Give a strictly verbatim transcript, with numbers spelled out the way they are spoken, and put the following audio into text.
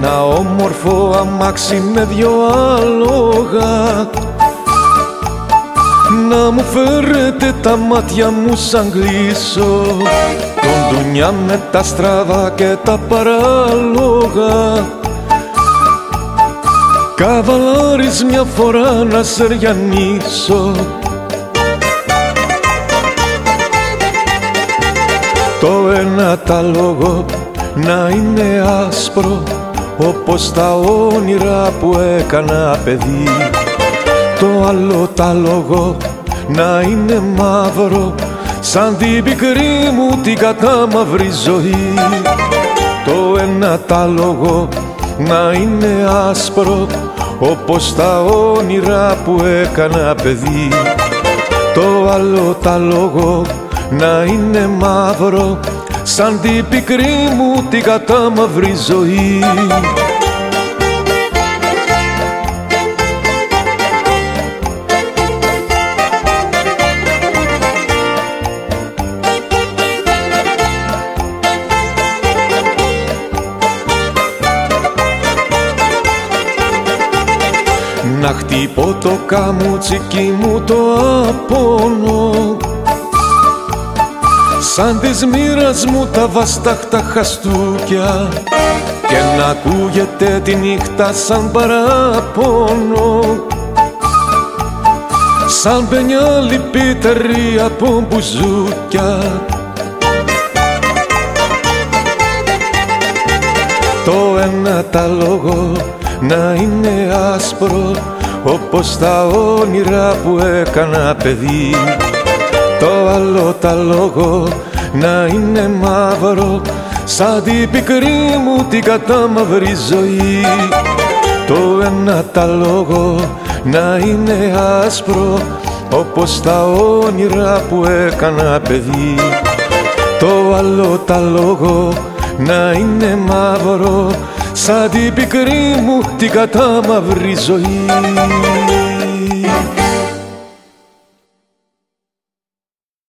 ένα όμορφο αμάξι με δυο άλογα, να μου φέρετε τα μάτια μου σαν κλείσω τον ντουνιά με τα στραβά και τα παράλογα. Καβαλάρης μια φορά να σεριανίσω, το ένα τα λόγο να είναι άσπρο όπως τα όνειρα που έκανα παιδί, το άλλο τα λόγο να είναι μαύρο σαν την πικρή μου την κατάμαυρη ζωή. Το ένα τα λόγο να είναι άσπρο όπως τα όνειρα που έκανα παιδί, το άλλο τα λόγο να είναι μαύρο σαν την πικρή μου την κατάμαυρη ζωή. Να χτυπώ το καμούτσικι μου το απόνο, σαν της μοίρας μου τα βαστάχτα χαστούκια, και να ακούγεται τη νύχτα σαν παραπονό, σαν παινιά λυπητερή από μπουζούκια. Το ένα τα λόγο να είναι άσπρο όπως τα όνειρα που έκανα παιδί, το άλλο τα λόγο να είναι μαύρο σαν την πικρή μου την κατάμαυρη ζωή. Το ένα τα λόγο να είναι άσπρο όπως τα όνειρα που έκανα παιδί, το άλλο τα λόγο να είναι μαύρο σαν την πικρή μου την κατάμαυρη ζωή.